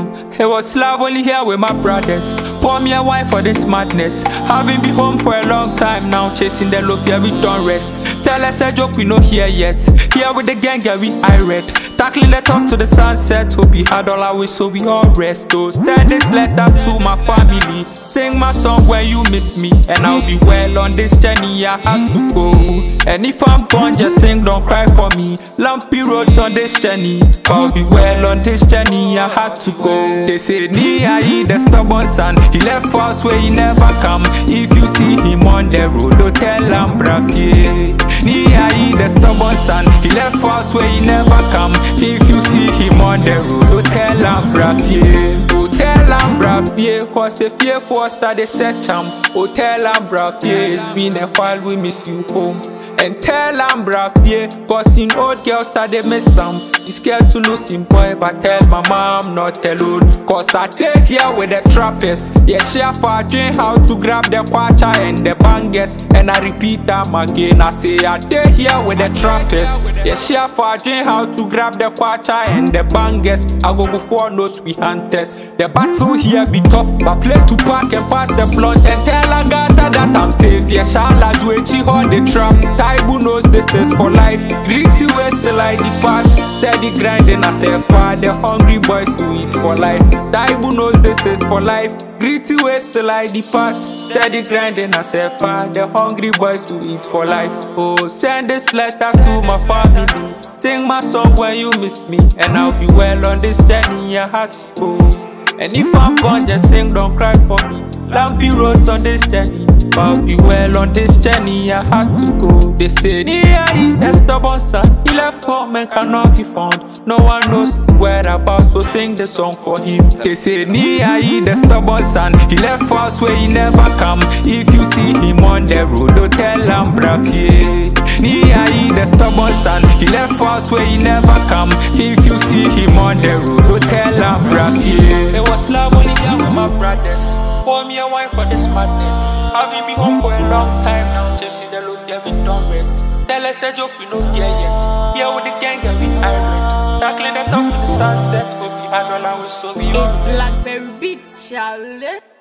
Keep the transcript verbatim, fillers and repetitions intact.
It was love only here with my brothers. Pour me a wine for this madness. Having been home for a long time now, chasing the love, yeah, we don't rest. Tell us a joke we no hear yet. Here with the gang, yeah, we irate. Tackling the tough to the sunset. Hope we had all our wish, so we all rest. Oh, send this letter to my family. Sing my song when you miss me. And I'll be well on this journey, I have to go. And if I'm gone, just sing, don't cry for me. Lumpy roads on this journey. I'll be well on this journey, I had to go. They say Nia, the stubborn son, he left us where he never come. If you see him on the road, don't tell him brafie. Nia, the stubborn son, he left us where he never come. If you see him on the road, don't tell him brafie. Don't tell him brafie, cause if you forced they search him. Oh, tell him brafie, it's been a while we miss you home. And tell him brafie, cause in old girls that they miss him. You scared to lose him boy, but tell my mom not alone. Cause I take here with the trappers. Yeah, share for doing how to grab the kwacha and the bangers. And I repeat them again, I say I take here with the trappers. Yeah, share for doing how to grab the kwacha and the bangers. I go before no sweet hunters. The battle here be tough, but play to pack and pass the blunt. And tell Agatha that I'm safe. Yeah, Shala do it, she hold the trap. Taibu knows this is for life. Greasy ways till I depart. Steady grinding as a far. The hungry boys who eat for life. Taibu knows this is for life. Gritty ways till I depart. Steady grinding as a far. The hungry boys who eat for life. Oh, send this letter to my family. Sing my song when you miss me. And I'll be well on this journey, I had to go. And if I'm gone, just sing, don't cry for me. Lumpy roads on this journey. I'll be well on this journey, I had to go. They say, Nia, a stubborn son, he left home and cannot be found. No one knows whereabouts, so sing the song for him. They say, Nia, the stubborn son, he left us where he never come. If you see him on the road, don't tell him brafie. Nia, the stubborn son, he left us where he never come. If you see him on the road, don't tell him brafie. It was love only here with my brothers. Pour me a wine for this madness. Having been home for a long time now, chasing the load, yeah, we don't rest. Tell us a joke we no hear yet. Here with the gang, yeah, we irate. Tackling the tough to the sunset, hope we had all our wish, so we all It's rest. Blackberry Beats, Charlie.